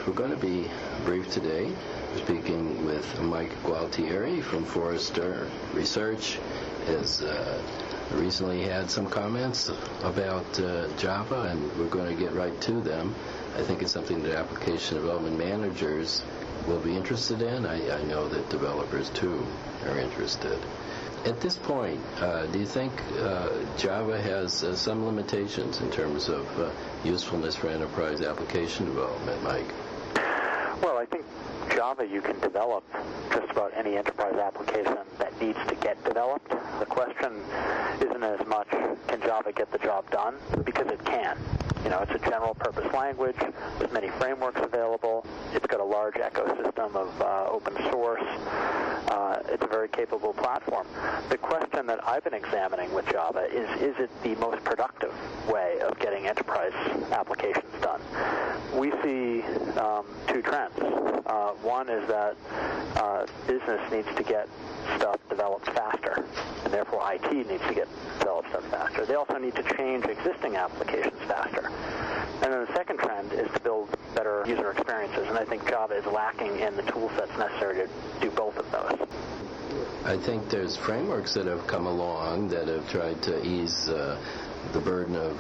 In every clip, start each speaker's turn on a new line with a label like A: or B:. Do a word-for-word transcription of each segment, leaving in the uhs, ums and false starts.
A: we're going to be brief today. We're speaking with Mike Gualtieri from Forrester Research. Has uh, recently had some comments about uh, Java, and we're going to get right to them. I think it's something that application development managers will be interested in. I, I know that developers too are interested. At this point, uh, do you think uh, Java has uh, some limitations in terms of uh, usefulness for enterprise application development, Mike?
B: Well, I think Java you can develop just about any enterprise application that needs to get developed. The question isn't as much, can Java get the job done? Because it can. You know, it's a general purpose language. There's many frameworks available. It's got a large ecosystem of uh, open source. Uh, it's a very capable platform. The question that I've been examining with Java is, is it the most productive way of getting enterprise applications done? We see um, two trends. Uh, one is that uh, business needs to get stuff developed faster, and therefore I T needs to get developed stuff faster. They also need to change existing applications faster. And then the second trend is to build better user experiences, and I think Java is lacking in the tool sets necessary to do both of those.
A: I think there's frameworks that have come along that have tried to ease uh, the burden of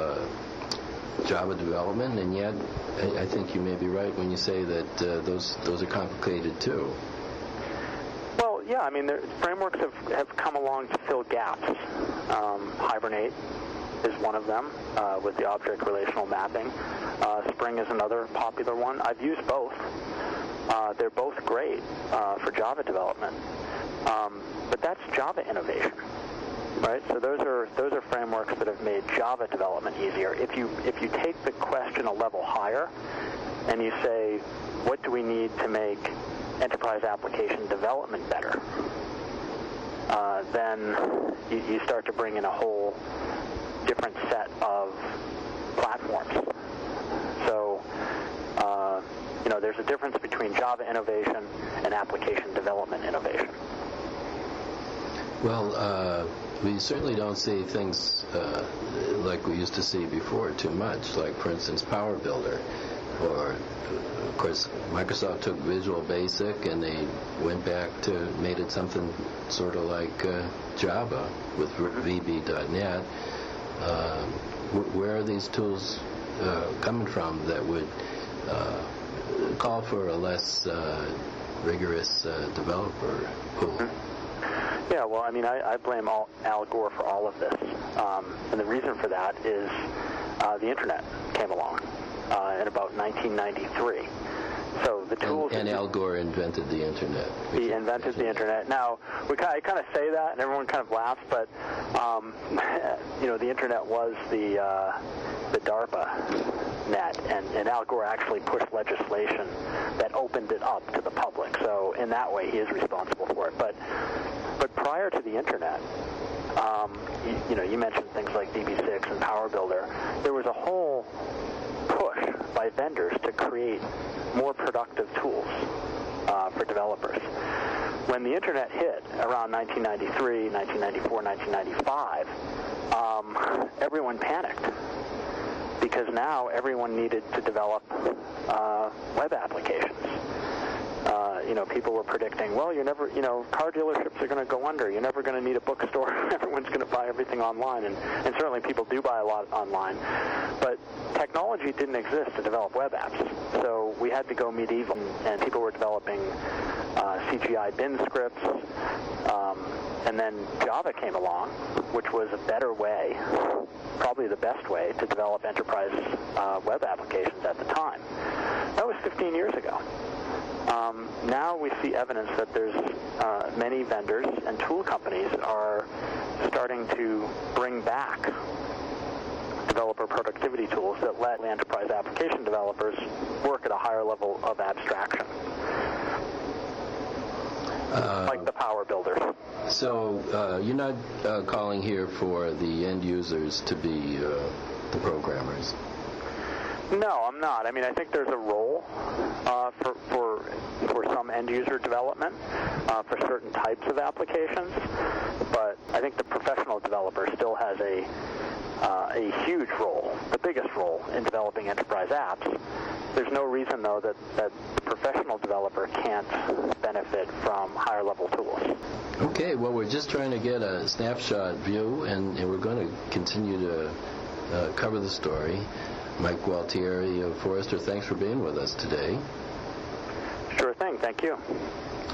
A: uh, Java development, and yet I, I think you may be right when you say that uh, those those are complicated too.
B: Well, yeah, I mean, there, frameworks have, have come along to fill gaps. Um, Hibernate is one of them, uh, with the object relational mapping. Uh, Spring is another popular one. I've used both. Uh, they're both great uh, for Java development. Um, but that's Java innovation, right? So those are those are frameworks that have made Java development easier. If you if you take the question a level higher and you say, what do we need to make enterprise application development better, uh, then you, you start to bring in a whole different set of platforms. So, uh, you know, there's a difference between Java innovation and application development innovation.
A: Well, uh, we certainly don't see things uh, like we used to see before too much, like, for instance, Power Builder. Or, of course, Microsoft took Visual Basic and they went back to, made it something sort of like uh, Java with V B dot net. Uh, wh- where are these tools uh, coming from that would uh, call for a less uh, rigorous uh, developer pool?
B: Yeah, well, I mean, I, I blame all, Al Gore for all of this. Um, and the reason for that is uh, the Internet came along uh, in about nineteen ninety-three. So the tools...
A: And, and Al Gore invented the Internet.
B: He invented the Internet. Now, we kind of, I kind of say that, and everyone kind of laughs, but, um, you know, the Internet was the uh, the DARPA net, and, and Al Gore actually pushed legislation that opened it up to the public. So in that way, he is responsible for it. But but prior to the Internet, um, you, you know, you mentioned things like D B six and Power Builder. There was a whole push by vendors to create more productive tools uh, for developers. When the Internet hit around nineteen ninety-three, nineteen ninety-four, nineteen ninety-five, um, everyone panicked because now everyone needed to develop uh, web applications. Uh, you know, people were predicting, well, you're never, you know, car dealerships are going to go under. You're never going to need a bookstore. Everyone's going to buy everything online, and, and certainly people do buy a lot online. But technology didn't exist to develop web apps, so we had to go medieval, and people were developing uh, C G I bin scripts, um, and then Java came along, which was a better way, probably the best way, to develop enterprise uh, web applications at the time. That was fifteen years ago. Um, now we see evidence that there's uh, many vendors and tool companies are starting to bring back developer productivity tools that let enterprise application developers work at a higher level of abstraction, uh, like the Power Builder.
A: So uh, you're not uh, calling here for the end users to be uh, the programmers?
B: No, I'm not. I mean, I think there's a role uh, for for for some end user development uh, for certain types of applications, but I think the professional developer still has a uh, a huge role, the biggest role in developing enterprise apps, there's no reason, though, that, that the professional developer can't benefit from higher-level tools.
A: Okay, well, we're just trying to get a snapshot view, and, and we're going to continue to uh, cover the story. Mike Gualtieri of Forrester, thanks for being with us today.
B: Sure thing. Thank you.